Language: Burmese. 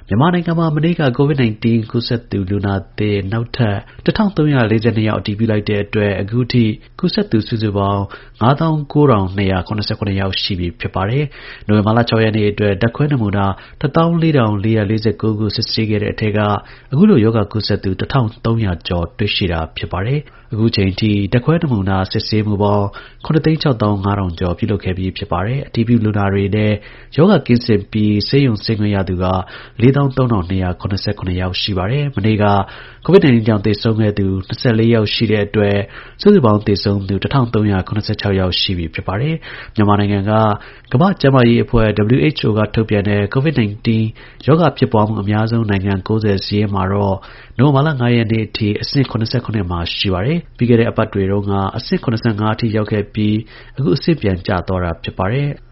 မြန်မာနိုင်ငံမှာ မနေ့က COVID-19 ကူးစက်သူ လူနာသစ် နောက်ထပ် ၁၃၄၂ ယောက် အတည်ပြုလိုက်တဲ့အတွက် အခုထိ ကူးစက်သူ စုစုပေါင်း ၅၉,၂၇၇ ယောက်ရှိပြီ ဖြစ်ပါတယ်။ နိုဝင်ဘာလ ၆ ရက်နေ့အတွက် ဓါတ်ခွဲနမူနာ ၁၄,၄၄၉ ခု စစ်ဆေးခဲ့တဲ့အထဲက အခုလို ရောဂါကူးစက်သူ ၁,၃၀၀ ကျော် တွေ့ရှိတာ ဖြစ်ပါတယ်။ အခုအချိန်အထိ ဓါတ်ခွဲနမူနာ စစ်ဆေးမှုပေါင်း ၇၆၅,၀၀၀ ကျော် ပြုလုပ်ခဲ့ပြီး ဖြစ်ပါတယ်။ အတည်ပြုလူနာတွေထဲ ရောဂါကင်းစင်ပြီး ဆေးရုံဆင်းခွင့်ရသူက ၄၃,၂၇၇ ယောက်ရှိပါတယ်။ မနေ့က COVID-19 ကြောင့် သေဆုံးခဲ့သူ ၂၄ ယောက်ရှိတဲ့အတွက် စုစုပေါင်း သေဆုံးသူ ၁,၃၇၆ ယောက်ရှိပြီ ဖြစ်ပါတယ်။ မြန်မာနိုင်ငံက ကမ္ဘာ့ကျန်းမာရေးအဖွဲ့ WHO က ထုတ်ပြန်တဲ့ COVID-19 ရောဂါဖြစ်ပွားမှု အများဆုံးနိုင်ငံ ၉၀ စာရင်းမှာတော့ နိုဝင်ဘာလ ၅ ရက်နေ့အထိ အဆင့် ၇၇ မှာ ရှိပါတယ်။ ပြီးခဲ့တဲ့ အပတ်တွေတုန်းက အဆင့် ၇၅ အထိ ရောက်ခဲ့ပြီး အခု အဆင့် ပြန်ကျသွားတာ ဖြစ်ပါတယ်။